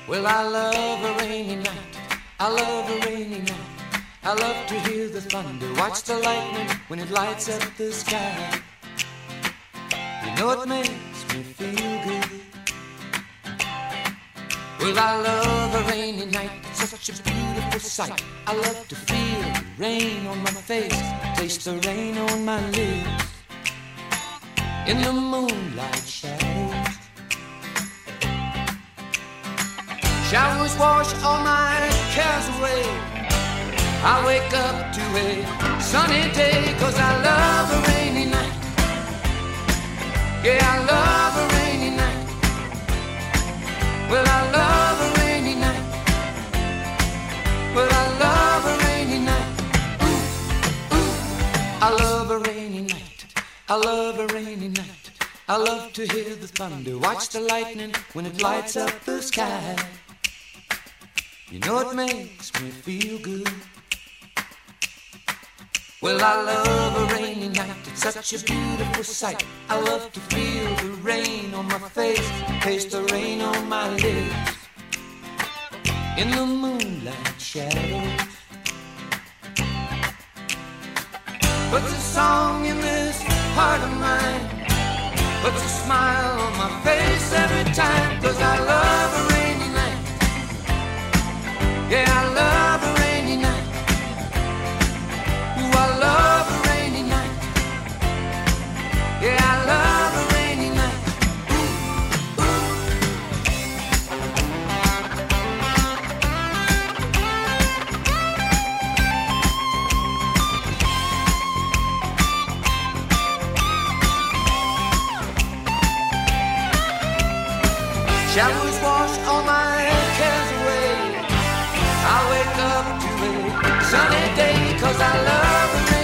Well, I love a rainy night. I love a rainy night. I love to hear the thunder, watch the lightning when it lights up the sky. You know it makes me feel good. Well, I love a rainy night, it's such a beautiful sight. I love to feel the rain on my face, taste the rain on my lips. In the moonlight shadows, showers wash all my cares away. I wake up to a sunny day, 'cause I love a rainy night. Yeah, I love a rainy night. Well, I love a rainy night. Well, I love a rainy night. Ooh, ooh. I love a rainy night. I love a rainy night. I love to hear the thunder, watch the lightning when it lights up the sky. You know it makes me feel good. Well, I love a rainy night, it's such a beautiful sight. I love to feel the rain on my face, taste the rain on my lips. In the moonlight shadows, puts a song in this heart of mine, puts a smile on my face every time, 'cause I love a rainy night. Yeah, I love a rainy night. Ooh, I love a rainy night. Yeah, I love a rainy night. Ooh, ooh. Showers wash all my cares away. I wake up to a sunny day, 'cause I love a